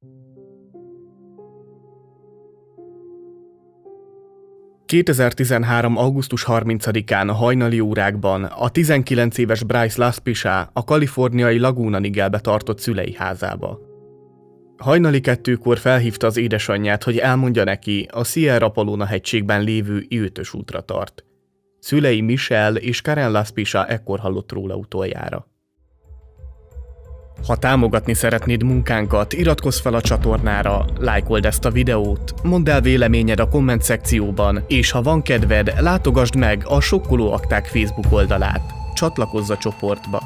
...2013. augusztus 30-án a hajnali órákban a 19 éves Bryce Laspisa a kaliforniai Laguna Niguelbe tartott szülei házába. Hajnali 2-kor felhívta az édesanyját, hogy elmondja neki, a Sierra Palona hegységben lévő I-5-ös útra tart. Szülei Michelle és Karen Laspisa ekkor hallott róla utoljára. Ha támogatni szeretnéd munkánkat, iratkozz fel a csatornára, lájkold ezt a videót, mondd el véleményed a komment szekcióban, és ha van kedved, látogasd meg a Sokkoló Akták Facebook oldalát. Csatlakozz a csoportba!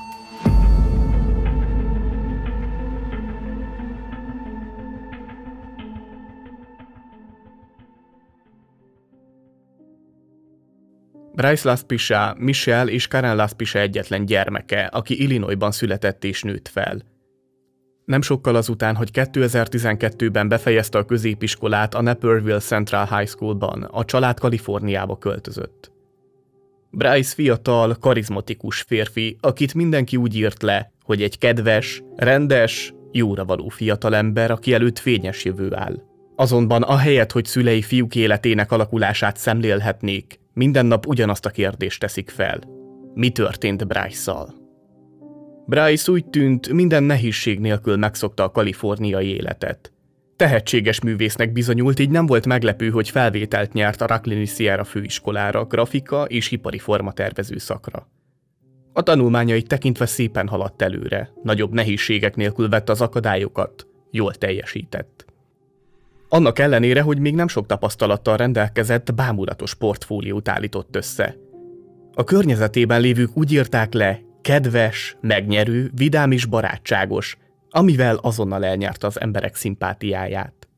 Bryce Laspisa, Michelle és Karen Laspisa egyetlen gyermeke, aki Illinoisban született és nőtt fel. Nem sokkal azután, hogy 2012-ben befejezte a középiskolát a Naperville Central High Schoolban, a család Kaliforniába költözött. Bryce fiatal, karizmatikus férfi, akit mindenki úgy írt le, hogy egy kedves, rendes, jóra való fiatalember, aki előtt fényes jövő áll. Azonban ahelyett, hogy szülei fiúk életének alakulását szemlélhetnék, minden nap ugyanazt a kérdést teszik fel. Mi történt Bryce-szal? Bryce úgy tűnt, minden nehézség nélkül megszokta a kaliforniai életet. Tehetséges művésznek bizonyult, így nem volt meglepő, hogy felvételt nyert a Rocklini Sierra főiskolára, grafika és ipari formatervező szakra. A tanulmányait tekintve szépen haladt előre, nagyobb nehézségek nélkül vette az akadályokat, jól teljesített. Annak ellenére, hogy még nem sok tapasztalattal rendelkezett, bámulatos portfóliót állított össze. A környezetében lévők úgy írták le, kedves, megnyerő, vidám és barátságos, amivel azonnal elnyerte az emberek szimpátiáját.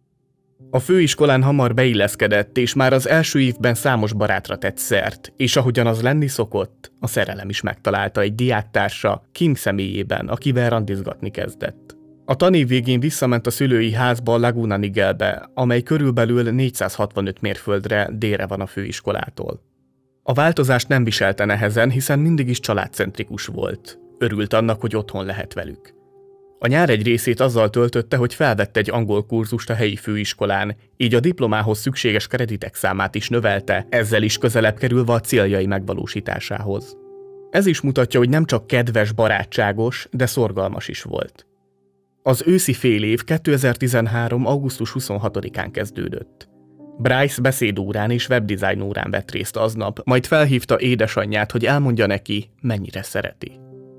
A főiskolán hamar beilleszkedett, és már az első évben számos barátra tett szert, és ahogyan az lenni szokott, a szerelem is megtalálta egy diáktársa, Kim személyében, akivel randizgatni kezdett. A tanév végén visszament a szülői házba a Laguna Niguelbe, amely körülbelül 465 mérföldre délre van a főiskolától. A változást nem viselte nehezen, hiszen mindig is családcentrikus volt. Örült annak, hogy otthon lehet velük. A nyár egy részét azzal töltötte, hogy felvett egy angol kurzust a helyi főiskolán, így a diplomához szükséges kreditek számát is növelte, ezzel is közelebb kerülve a céljai megvalósításához. Ez is mutatja, hogy nem csak kedves, barátságos, de szorgalmas is volt. Az őszi félév 2013. augusztus 26-án kezdődött. Bryce beszédórán és webdesign órán vett részt aznap, majd felhívta édesanyját, hogy elmondja neki, mennyire szereti.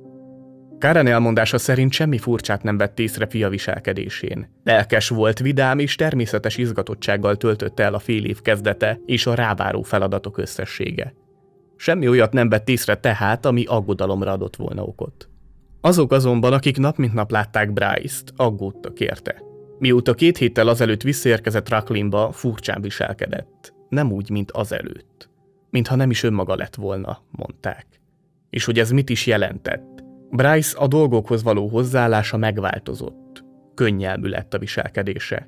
Karen elmondása szerint semmi furcsát nem vett észre fia viselkedésén. Lelkes volt, vidám és természetes izgatottsággal töltötte el a fél év kezdete és a ráváró feladatok összessége. Semmi olyat nem vett észre tehát, ami aggodalomra adott volna okot. Azok azonban, akik nap mint nap látták Bryce-t, aggódtak érte. Mióta 2 héttel azelőtt visszaérkezett Rocklinba, furcsán viselkedett. Nem úgy, mint azelőtt. Mintha nem is önmaga lett volna, mondták. És hogy ez mit is jelentett? Bryce a dolgokhoz való hozzáállása megváltozott. Könnyelmű lett a viselkedése.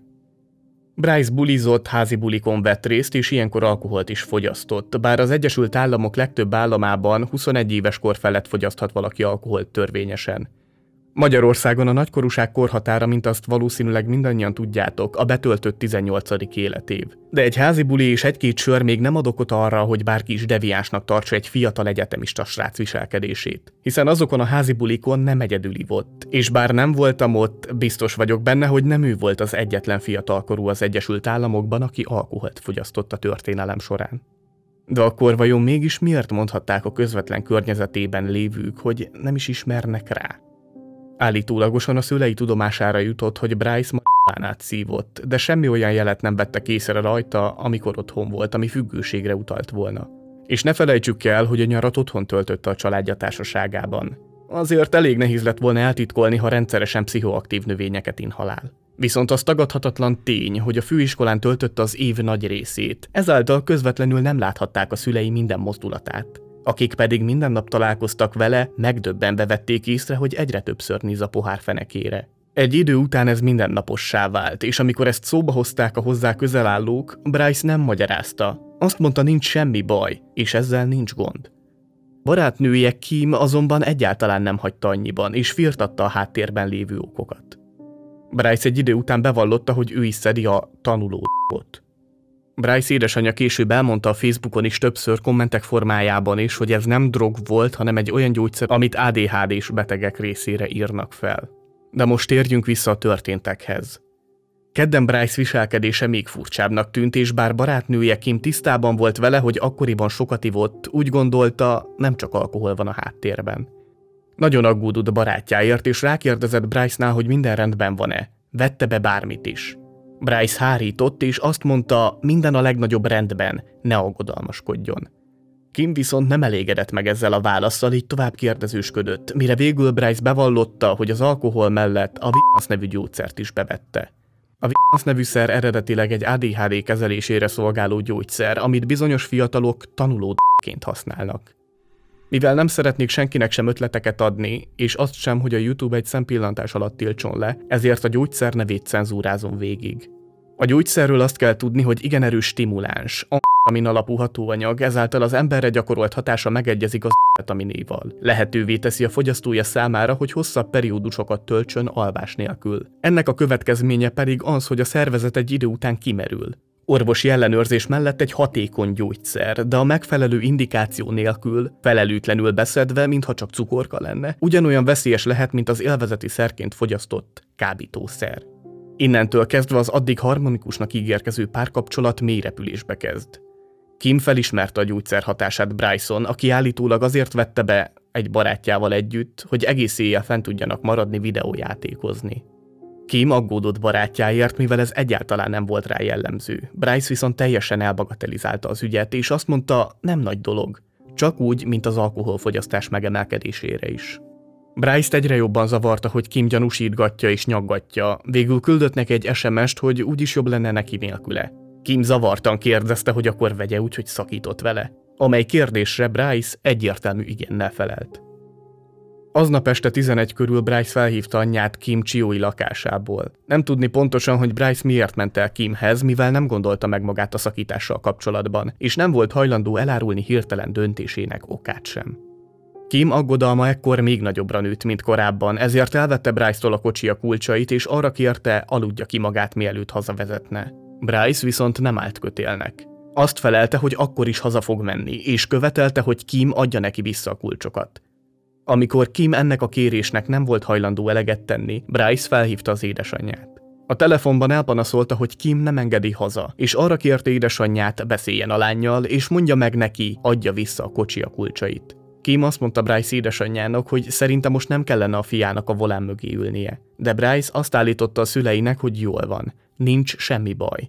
Bryce bulizott, házi bulikon vett részt, és ilyenkor alkoholt is fogyasztott, bár az Egyesült Államok legtöbb államában 21 éves kor felett fogyaszthat valaki alkoholt törvényesen. Magyarországon a nagykorúság korhatára, mint azt valószínűleg mindannyian tudjátok, a betöltött 18. életév. De egy házi buli és 1-2 sör még nem ad okot arra, hogy bárki is deviánsnak tartsa egy fiatal egyetemista srác viselkedését. Hiszen azokon a házi bulikon nem egyedül ivott, és bár nem voltam ott, biztos vagyok benne, hogy nem ő volt az egyetlen fiatalkorú az Egyesült Államokban, aki alkoholt fogyasztott a történelem során. De akkor vajon mégis miért mondhatták a közvetlen környezetében lévők, hogy nem is ismernek rá? Állítólagosan a szülei tudomására jutott, hogy Bryce marihuánát szívott, de semmi olyan jelet nem vettek észre rajta, amikor otthon volt, ami függőségre utalt volna. És ne felejtsük el, hogy a nyarat otthon töltötte a családja társaságában. Azért elég nehéz lett volna eltitkolni, ha rendszeresen pszichoaktív növényeket inhalál. Viszont az tagadhatatlan tény, hogy a főiskolán töltötte az év nagy részét, ezáltal közvetlenül nem láthatták a szülei minden mozdulatát. Akik pedig minden nap találkoztak vele, megdöbbenve vették észre, hogy egyre többször néz a pohár fenekére. Egy idő után ez mindennapossá vált, és amikor ezt szóba hozták a hozzá közel állók, Bryce nem magyarázta. Azt mondta, nincs semmi baj, és ezzel nincs gond. Barátnője Kim azonban egyáltalán nem hagyta annyiban, és firtatta a háttérben lévő okokat. Bryce egy idő után bevallotta, hogy ő is szedi a tanulót. Bryce édesanyja később elmondta a Facebookon is többször kommentek formájában is, hogy ez nem drog volt, hanem egy olyan gyógyszer, amit ADHD-s betegek részére írnak fel. De most térjünk vissza a történtekhez. Kedden Bryce viselkedése még furcsábbnak tűnt, és bár barátnője Kim tisztában volt vele, hogy akkoriban sokat ivott, úgy gondolta, nem csak alkohol van a háttérben. Nagyon aggódott barátjáért, és rákérdezett Bryce-nál, hogy minden rendben van-e, vette be bármit is. Bryce hárított, és azt mondta, minden a legnagyobb rendben, ne aggodalmaskodjon. Kim viszont nem elégedett meg ezzel a válasszal, így tovább kérdezősködött, mire végül Bryce bevallotta, hogy az alkohol mellett a Vivance nevű gyógyszert is bevette. A Vivance nevű szer eredetileg egy ADHD kezelésére szolgáló gyógyszer, amit bizonyos fiatalok tanulóként használnak. Mivel nem szeretnék senkinek sem ötleteket adni, és azt sem, hogy a YouTube egy szempillantás alatt tiltson le, ezért a gyógyszer nevét cenzúrázom végig. A gyógyszerről azt kell tudni, hogy igen erős stimuláns, amfetamin alapú hatóanyag, ezáltal az emberre gyakorolt hatása megegyezik az amfetaminéval. Lehetővé teszi a fogyasztója számára, hogy hosszabb periódusokat töltsön alvás nélkül. Ennek a következménye pedig az, hogy a szervezet egy idő után kimerül. Orvosi ellenőrzés mellett egy hatékony gyógyszer, de a megfelelő indikáció nélkül, felelőtlenül beszedve, mintha csak cukorka lenne, ugyanolyan veszélyes lehet, mint az élvezeti szerként fogyasztott kábítószer. Innentől kezdve az addig harmonikusnak ígérkező párkapcsolat mély repülésbe kezd. Kim felismerte a gyógyszer hatását Bryson, aki állítólag azért vette be egy barátjával együtt, hogy egész éjjel fent tudjanak maradni videójátékozni. Kim aggódott barátjáért, mivel ez egyáltalán nem volt rá jellemző. Bryce viszont teljesen elbagatelizálta az ügyet, és azt mondta, nem nagy dolog. Csak úgy, mint az alkoholfogyasztás megemelkedésére is. Bryce-t egyre jobban zavarta, hogy Kim gyanúsítgatja és nyaggatja. Végül küldött neki egy SMS-t, hogy úgyis jobb lenne neki nélküle. Kim zavartan kérdezte, hogy akkor vegye úgy, hogy szakított vele. Amely kérdésre Bryce egyértelmű igennel felelt. Aznap este 11 körül Bryce felhívta anyját Kim Chioi lakásából. Nem tudni pontosan, hogy Bryce miért ment el Kimhez, mivel nem gondolta meg magát a szakítással kapcsolatban, és nem volt hajlandó elárulni hirtelen döntésének okát sem. Kim aggodalma ekkor még nagyobbra nőtt, mint korábban, ezért elvette Bryce-tól a kocsia kulcsait, és arra kérte, aludja ki magát, mielőtt hazavezetne. Bryce viszont nem állt kötélnek. Azt felelte, hogy akkor is haza fog menni, és követelte, hogy Kim adja neki vissza a kulcsokat. Amikor Kim ennek a kérésnek nem volt hajlandó eleget tenni, Bryce felhívta az édesanyját. A telefonban elpanaszolta, hogy Kim nem engedi haza, és arra kérte édesanyját, beszéljen a lánnyal, és mondja meg neki, adja vissza a kocsia kulcsait. Kim azt mondta Bryce édesanyjának, hogy szerinte most nem kellene a fiának a volán mögé ülnie, de Bryce azt állította a szüleinek, hogy jól van, nincs semmi baj.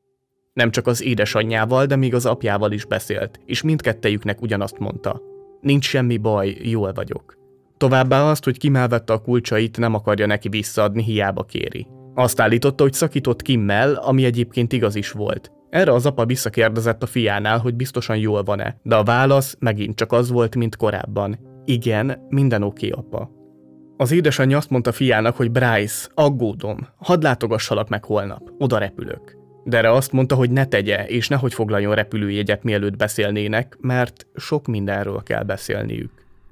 Nem csak az édesanyjával, de még az apjával is beszélt, és mindkettejüknek ugyanazt mondta. Nincs semmi baj, jól vagyok. Továbbá azt, hogy Kim elvette a kulcsait, nem akarja neki visszaadni, hiába kéri. Azt állította, hogy szakított Kimmel, ami egyébként igaz is volt. Erre az apa visszakérdezett a fiánál, hogy biztosan jól van-e, de a válasz megint csak az volt, mint korábban. Igen, minden oké, apa. Az édesanyja azt mondta fiának, hogy Bryce, aggódom, hadd látogassalak meg holnap, oda repülök. De erre azt mondta, hogy ne tegye, és nehogy foglaljon repülőjegyet, mielőtt beszélnének, mert sok mindenről kell beszélniük.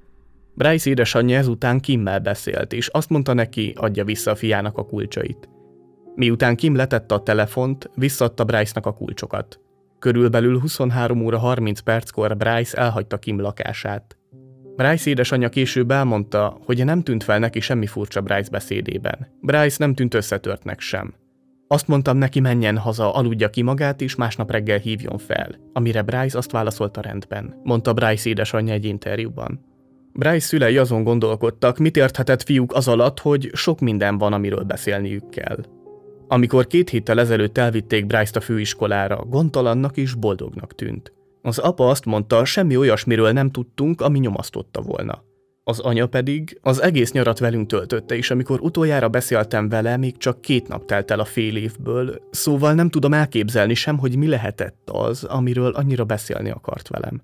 Bryce édesanyja ezután Kimmel beszélt, és azt mondta neki, adja vissza a fiának a kulcsait. Miután Kim letette a telefont, visszaadta Bryce-nak a kulcsokat. Körülbelül 23 óra 30 perckor Bryce elhagyta Kim lakását. Bryce édesanyja később elmondta, hogy nem tűnt fel neki semmi furcsa Bryce beszédében. Bryce nem tűnt összetörtnek sem. Azt mondtam neki, menjen haza, aludja ki magát, és másnap reggel hívjon fel. Amire Bryce azt válaszolta, rendben, mondta Bryce édesanyja egy interjúban. Bryce szülei azon gondolkodtak, mit érthetett fiúk az alatt, hogy sok minden van, amiről beszélniük kell. Amikor 2 héttel ezelőtt elvitték Bryce-t a főiskolára, gondtalannak és boldognak tűnt. Az apa azt mondta, semmi olyasmiről nem tudtunk, ami nyomasztotta volna. Az anya pedig az egész nyarat velünk töltötte, és amikor utoljára beszéltem vele, még csak 2 nap telt el a fél évből, szóval nem tudom elképzelni sem, hogy mi lehetett az, amiről annyira beszélni akart velem.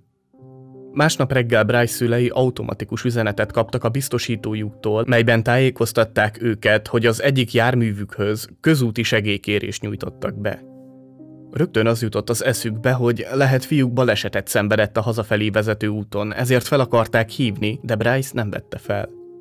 Másnap reggel Bryce szülei automatikus üzenetet kaptak a biztosítójuktól, melyben tájékoztatták őket, hogy az egyik járművükhöz közúti segélykérést nyújtottak be. Rögtön az jutott az eszükbe, hogy lehet fiúk balesetet szenvedett a hazafelé vezető úton, ezért fel akarták hívni, de Bryce nem vette fel.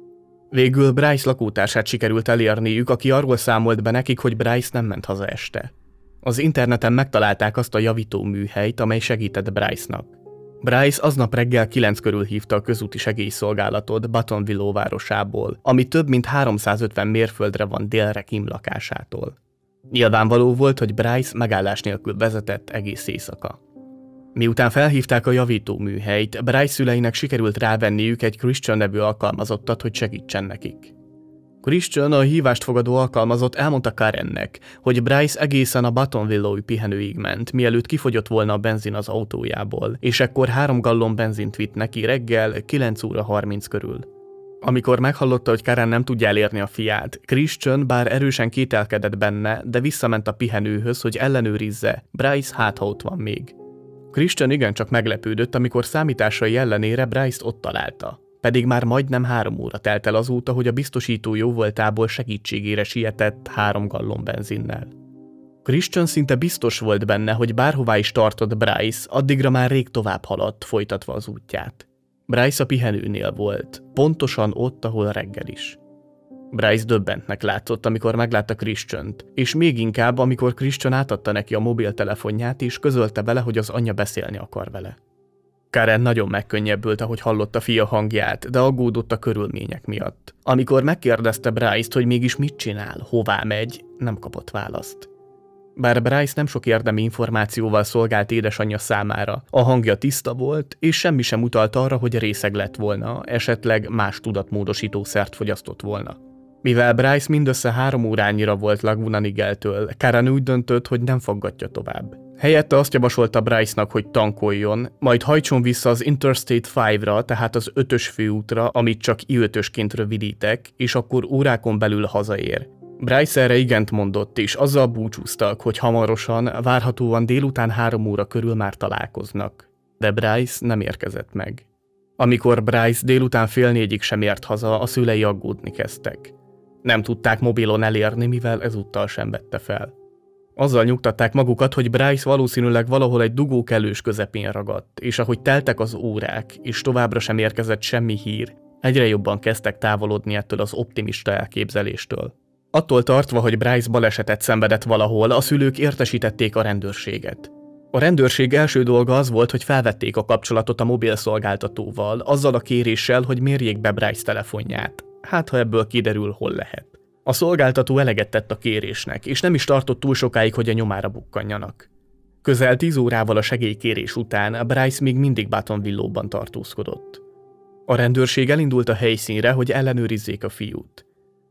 Végül Bryce lakótársát sikerült elérniük, aki arról számolt be nekik, hogy Bryce nem ment haza este. Az interneten megtalálták azt a javító műhelyt, amely segített Bryce-nak. Bryce aznap reggel 9 körül hívta a közúti segélyszolgálatot Buttonwillow városából, ami több mint 350 mérföldre van délre Kim lakásától. Nyilvánvaló volt, hogy Bryce megállás nélkül vezetett egész éjszaka. Miután felhívták a javító műhelyt, Bryce szüleinek sikerült rávenniük egy Christian nevű alkalmazottat, hogy segítsen nekik. Christian, a hívást fogadó alkalmazott elmondta Karennek, hogy Bryce egészen a Buttonwillow-i pihenőig ment, mielőtt kifogyott volna a benzin az autójából, és ekkor 3 gallon benzint vitt neki reggel 9 óra 30 körül. Amikor meghallotta, hogy Karen nem tudja elérni a fiát, Christian bár erősen kételkedett benne, de visszament a pihenőhöz, hogy ellenőrizze, Bryce hát ha ott van még. Christian igencsak meglepődött, amikor számításai ellenére Bryce-t ott találta. Pedig már majdnem 3 óra telt el azóta, hogy a biztosító jóvoltából segítségére sietett 3 gallon benzinnel. Christian szinte biztos volt benne, hogy bárhová is tartott Bryce, addigra már rég tovább haladt, folytatva az útját. Bryce a pihenőnél volt, pontosan ott, ahol reggel is. Bryce döbbentnek látszott, amikor meglátta Christiant, és még inkább, amikor Christian átadta neki a mobiltelefonját, és közölte vele, hogy az anyja beszélni akar vele. Karen nagyon megkönnyebbült, ahogy hallotta fia hangját, de aggódott a körülmények miatt. Amikor megkérdezte Bryce-t, hogy mégis mit csinál, hová megy, nem kapott választ. Bár Bryce nem sok érdemi információval szolgált édesanyja számára, a hangja tiszta volt, és semmi sem utalt arra, hogy részeg lett volna, esetleg más tudatmódosítószert fogyasztott volna. Mivel Bryce mindössze 3 órányira volt Laguna Nigeltől, Karen úgy döntött, hogy nem faggatja tovább. Helyette azt javasolta Bryce-nak, hogy tankoljon, majd hajtson vissza az Interstate 5-ra, tehát az 5-ös főútra, amit csak I5-ösként rövidítek, és akkor órákon belül hazaér. Bryce erre igent mondott, és azzal búcsúztak, hogy hamarosan, várhatóan délután 3 óra körül már találkoznak. De Bryce nem érkezett meg. Amikor Bryce délután 3:30-ig sem ért haza, a szülei aggódni kezdtek. Nem tudták mobilon elérni, mivel ezúttal sem vette fel. Azzal nyugtatták magukat, hogy Bryce valószínűleg valahol egy dugó kellős közepén ragadt, és ahogy teltek az órák, és továbbra sem érkezett semmi hír, egyre jobban kezdtek távolodni ettől az optimista elképzeléstől. Attól tartva, hogy Bryce balesetet szenvedett valahol, a szülők értesítették a rendőrséget. A rendőrség első dolga az volt, hogy felvették a kapcsolatot a mobilszolgáltatóval, azzal a kéréssel, hogy mérjék be Bryce telefonját. Hát, ha ebből kiderül, hol lehet. A szolgáltató eleget tett a kérésnek, és nem is tartott túl sokáig, hogy a nyomára bukkanjanak. Közel 10 órával a segélykérés után Bryce még mindig Buttonwillow-ban tartózkodott. A rendőrség elindult a helyszínre, hogy ellenőrizzék a fiút.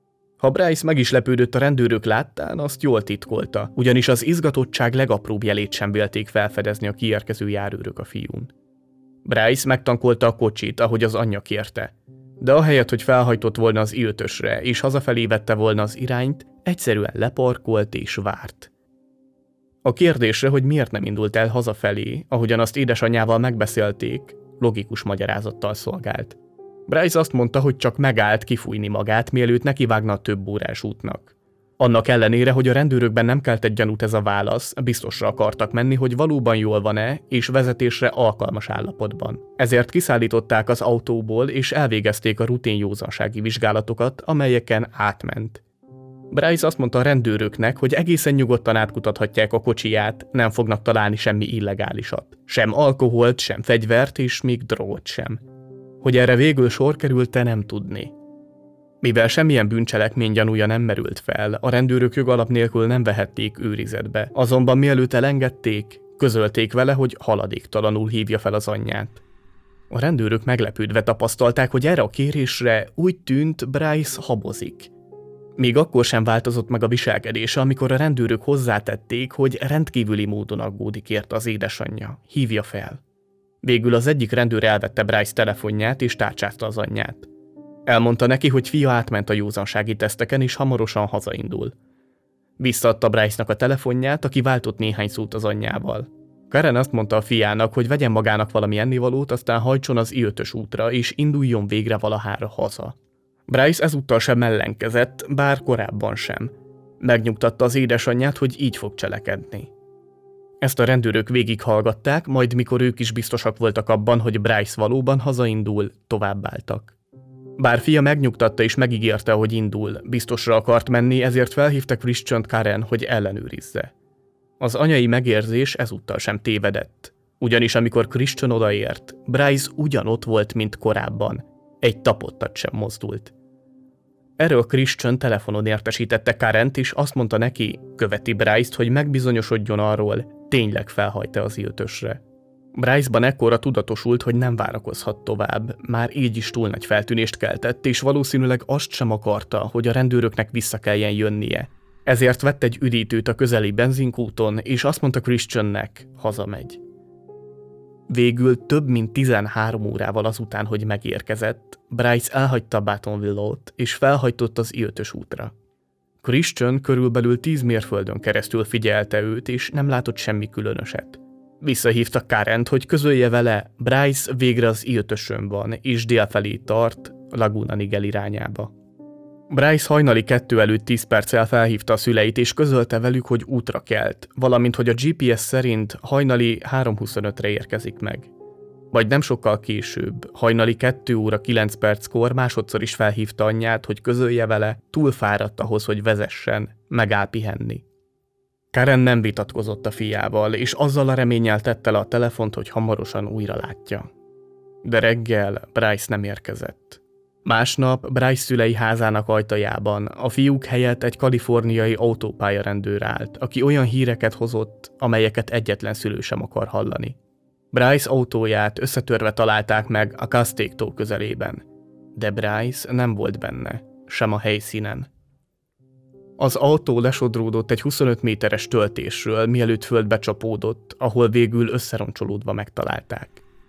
Ha Bryce meg is lepődött a rendőrök láttán, azt jól titkolta, ugyanis az izgatottság legapróbb jelét sem vélték felfedezni a kiérkező járőrök a fiún. Bryce megtankolta a kocsit, ahogy az anyja kérte, de ahelyett, hogy felhajtott volna az I5-ösre és hazafelé vette volna az irányt, egyszerűen leparkolt és várt. A kérdésre, hogy miért nem indult el hazafelé, ahogyan azt édesanyjával megbeszélték, logikus magyarázattal szolgált. Bryce azt mondta, hogy csak megállt kifújni magát, mielőtt nekivágna a több órás útnak. Annak ellenére, hogy a rendőrökben nem keltett gyanút ez a válasz, biztosra akartak menni, hogy valóban jól van-e és vezetésre alkalmas állapotban. Ezért kiszállították az autóból és elvégezték a rutin józansági vizsgálatokat, amelyeken átment. Bryce azt mondta a rendőröknek, hogy egészen nyugodtan átkutathatják a kocsiját, nem fognak találni semmi illegálisat. Sem alkoholt, sem fegyvert és még drogot sem. Hogy erre végül sor került-e, nem tudni. Mivel semmilyen bűncselekmény gyanúja nem merült fel, a rendőrök jogalap nélkül nem vehették őrizetbe, azonban mielőtt elengedték, közölték vele, hogy haladéktalanul hívja fel az anyját. A rendőrök meglepődve tapasztalták, hogy erre a kérésre úgy tűnt, Bryce habozik. Még akkor sem változott meg a viselkedése, amikor a rendőrök hozzátették, hogy rendkívüli módon aggódik érte az édesanyja, hívja fel. Végül az egyik rendőr elvette Bryce telefonját és tárcsázta az anyját. Elmondta neki, hogy fia átment a józansági teszteken és hamarosan hazaindul. Visszaadta Bryce-nak a telefonját, aki váltott néhány szót az anyjával. Karen azt mondta a fiának, hogy vegyen magának valami ennivalót, aztán hajtson az I5-ös útra és induljon végre valahára haza. Bryce ezúttal sem ellenkezett, bár korábban sem. Megnyugtatta az édesanyját, hogy így fog cselekedni. Ezt a rendőrök végighallgatták, majd mikor ők is biztosak voltak abban, hogy Bryce valóban hazaindul, továbbáltak. Bár fia megnyugtatta és megígérte, hogy indul, biztosra akart menni, ezért felhívta Christian Karen, hogy ellenőrizze. Az anyai megérzés ezúttal sem tévedett. Ugyanis amikor Christian odaért, Bryce ugyanott volt, mint korábban. Egy tapottat sem mozdult. Erről Christian telefonon értesítette Karent, és azt mondta neki, követi Bryce-t, hogy megbizonyosodjon arról, tényleg felhajt-e az I-5-ösre. Bryce-ban ekkora tudatosult, hogy nem várakozhat tovább, már így is túl nagy feltűnést keltett, és valószínűleg azt sem akarta, hogy a rendőröknek vissza kelljen jönnie. Ezért vett egy üdítőt a közeli benzinkúton, és azt mondta Christiannek, hazamegy. Végül több mint 13 órával azután, hogy megérkezett, Bryce elhagyta Baton Willow-t, és felhajtott az I-5-ös útra. Christian körülbelül 10 mérföldön keresztül figyelte őt, és nem látott semmi különöset. Visszahívta Karent, hogy közölje vele, Bryce végre az I-5-ösön van, és délfelé tart, Laguna Niguel irányába. Bryce hajnali 2 előtt 10 perccel felhívta a szüleit, és közölte velük, hogy útra kelt, valamint hogy a GPS szerint hajnali 3:25-re érkezik meg. Majd nem sokkal később, hajnali 2 óra 9 perckor másodszor is felhívta anyját, hogy közölje vele, túl fáradt ahhoz, hogy vezessen, megáll pihenni. Karen nem vitatkozott a fiával, és azzal a reménnyel tette le a telefont, hogy hamarosan újra látja. De reggel Bryce nem érkezett. Másnap Bryce szülei házának ajtajában a fiúk helyett egy kaliforniai autópályarendőr állt, aki olyan híreket hozott, amelyeket egyetlen szülő sem akar hallani. Bryce autóját összetörve találták meg a Castaic-tó közelében, de Bryce nem volt benne, sem a helyszínen. Az autó lesodródott egy 25 méteres töltésről, mielőtt földbe csapódott, ahol végül összeroncsolódva megtalálták.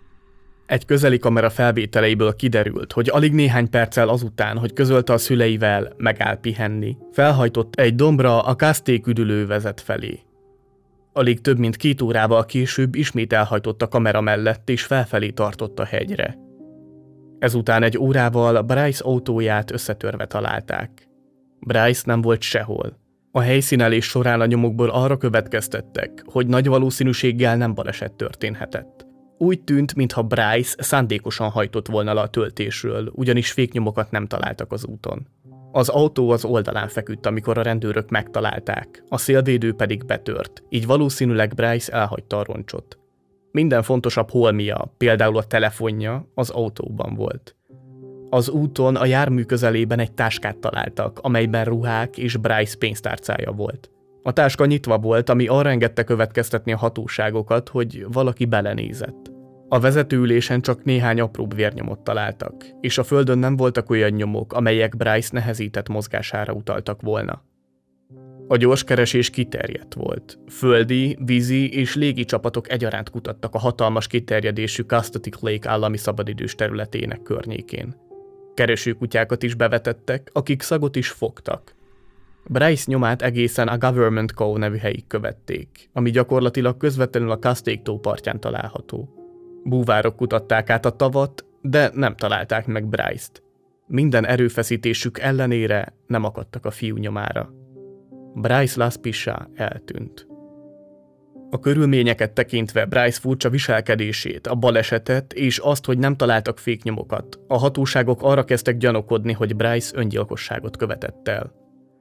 Egy közeli kamera felvételeiből kiderült, hogy alig néhány perccel azután, hogy közölte a szüleivel, megáll pihenni, felhajtott egy dombra a Castaic üdülővezet felé. Alig több mint 2 órával később ismét elhajtott a kamera mellett és felfelé tartott a hegyre. Ezután egy órával Bryce autóját összetörve találták. Bryce nem volt sehol. A helyszínelés során a nyomokból arra következtettek, hogy nagy valószínűséggel nem baleset történhetett. Úgy tűnt, mintha Bryce szándékosan hajtott volna le a töltésről, ugyanis féknyomokat nem találtak az úton. Az autó az oldalán feküdt, amikor a rendőrök megtalálták, a szélvédő pedig betört, így valószínűleg Bryce elhagyta a roncsot. Minden fontosabb holmia, például a telefonja, az autóban volt. Az úton a jármű közelében egy táskát találtak, amelyben ruhák és Bryce pénztárcája volt. A táska nyitva volt, ami arra engedte következtetni a hatóságokat, hogy valaki belenézett. A vezetőülésen csak néhány apróbb vérnyomot találtak, és a földön nem voltak olyan nyomok, amelyek Bryce nehezített mozgására utaltak volna. A gyors keresés kiterjedt volt. Földi, vízi és légi csapatok egyaránt kutattak a hatalmas kiterjedésű Castaic Lake állami szabadidős területének környékén. Keresőkutyákat is bevetettek, akik szagot is fogtak. Bryce nyomát egészen a Government Cove nevű helyig követték, ami gyakorlatilag közvetlenül a Castaic-tó partján található. Búvárok kutatták át a tavat, de nem találták meg Bryce-t. Minden erőfeszítésük ellenére nem akadtak a fiú nyomára. Bryce Las Pichas eltűnt. A körülményeket tekintve Bryce furcsa viselkedését, a balesetet és azt, hogy nem találtak féknyomokat, a hatóságok arra kezdtek gyanakodni, hogy Bryce öngyilkosságot követett el.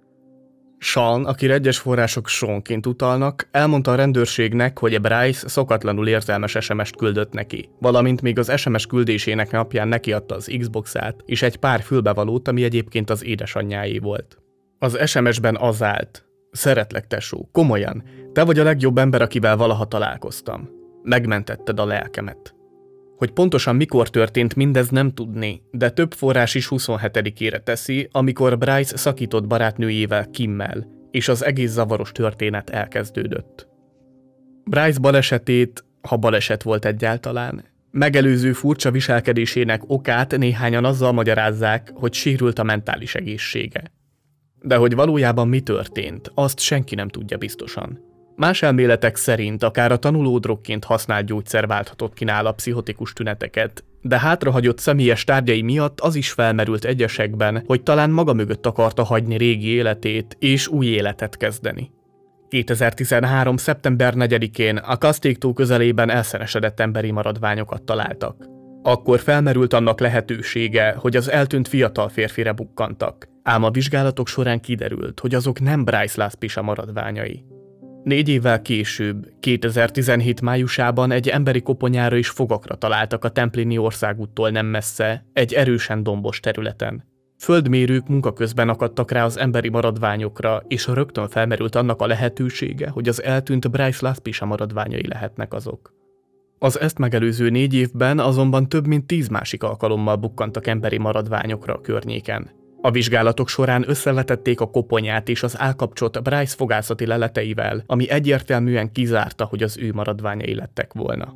Sean, akire egyes források Seanként utalnak, elmondta a rendőrségnek, hogy Bryce szokatlanul érzelmes SMS-t küldött neki, valamint még az SMS küldésének napján nekiadta az Xbox-át és egy pár fülbevalót, ami egyébként az édesanyjáé volt. Az SMS-ben az állt: szeretlek, tesó, komolyan, te vagy a legjobb ember, akivel valaha találkoztam. Megmentetted a lelkemet. Hogy pontosan mikor történt mindez nem tudni, de több forrás is 27-ére teszi, amikor Bryce szakított barátnőjével, Kimmel, és az egész zavaros történet elkezdődött. Bryce balesetét, ha baleset volt egyáltalán, megelőző furcsa viselkedésének okát néhányan azzal magyarázzák, hogy sérült a mentális egészsége. De hogy valójában mi történt, azt senki nem tudja biztosan. Más elméletek szerint akár a tanulódrogként használt gyógyszer válthatott ki nála pszichotikus tüneteket, de hátrahagyott személyes tárgyai miatt az is felmerült egyesekben, hogy talán maga mögött akarta hagyni régi életét és új életet kezdeni. 2013. szeptember 4-én a Castaic-tó közelében elszenesedett emberi maradványokat találtak. Akkor felmerült annak lehetősége, hogy az eltűnt fiatal férfire bukkantak, ám a vizsgálatok során kiderült, hogy azok nem Bryce Laspisa maradványai. 4 évvel később, 2017 májusában egy emberi koponyára és fogakra találtak a Templini országúttól nem messze, egy erősen dombos területen. Földmérők munka közben akadtak rá az emberi maradványokra, és rögtön felmerült annak a lehetősége, hogy az eltűnt Bryce Laspisa maradványai lehetnek azok. Az ezt megelőző 4 évben azonban több mint 10 másik alkalommal bukkantak emberi maradványokra a környéken. A vizsgálatok során összevetették a koponyát és az állkapcsot Bryce fogászati leleteivel, ami egyértelműen kizárta, hogy az ő maradványai lettek volna.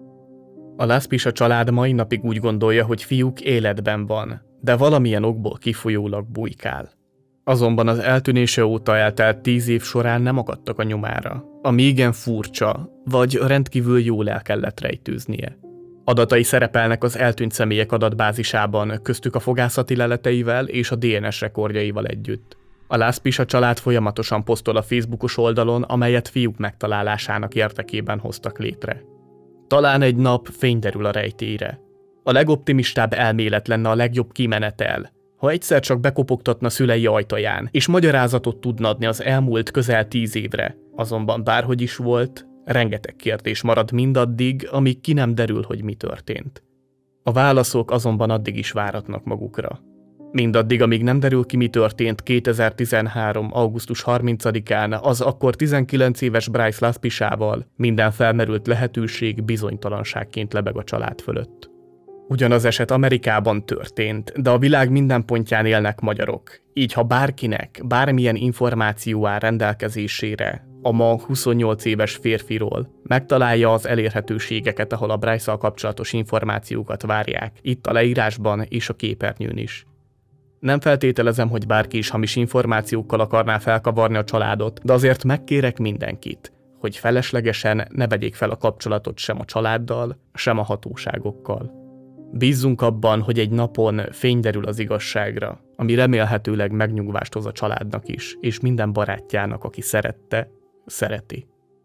A Laspisa család mai napig úgy gondolja, hogy fiúk életben van, de valamilyen okból kifolyólag bujkál. Azonban az eltűnése óta eltelt 10 év során nem akadtak a nyomára, ami igen furcsa, vagy rendkívül jól el kellett rejtőznie. Adatai szerepelnek az eltűnt személyek adatbázisában, köztük a fogászati leleteivel és a DNS rekordjaival együtt. A Laspisa család folyamatosan posztol a Facebookos oldalon, amelyet fiúk megtalálásának érdekében hoztak létre. Talán egy nap fény derül a rejtélyre. A legoptimistább elmélet lenne a legjobb kimenetel, ha egyszer csak bekopogtatna szülei ajtaján, és magyarázatot tudna adni az elmúlt közel 10 évre. Azonban bárhogy is volt, rengeteg kérdés marad mindaddig, amíg ki nem derül, hogy mi történt. A válaszok azonban addig is váratnak magukra. Mindaddig, amíg nem derül ki, mi történt 2013. augusztus 30-án az akkor 19 éves Bryce Laspisával, minden felmerült lehetőség bizonytalanságként lebeg a család fölött. Ugyanaz eset Amerikában történt, de a világ minden pontján élnek magyarok, így ha bárkinek bármilyen információ áll rendelkezésére a ma 28 éves férfiról, megtalálja az elérhetőségeket, ahol a Bryce-szal kapcsolatos információkat várják, itt a leírásban és a képernyőn is. Nem feltételezem, hogy bárki is hamis információkkal akarná felkavarni a családot, de azért megkérek mindenkit, hogy feleslegesen ne vegyék fel a kapcsolatot sem a családdal, sem a hatóságokkal. Bízzunk abban, hogy egy napon fény derül az igazságra, ami remélhetőleg megnyugvást hoz a családnak is, és minden barátjának, aki szerette, szereti.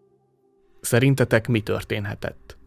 Szerintetek mi történhetett?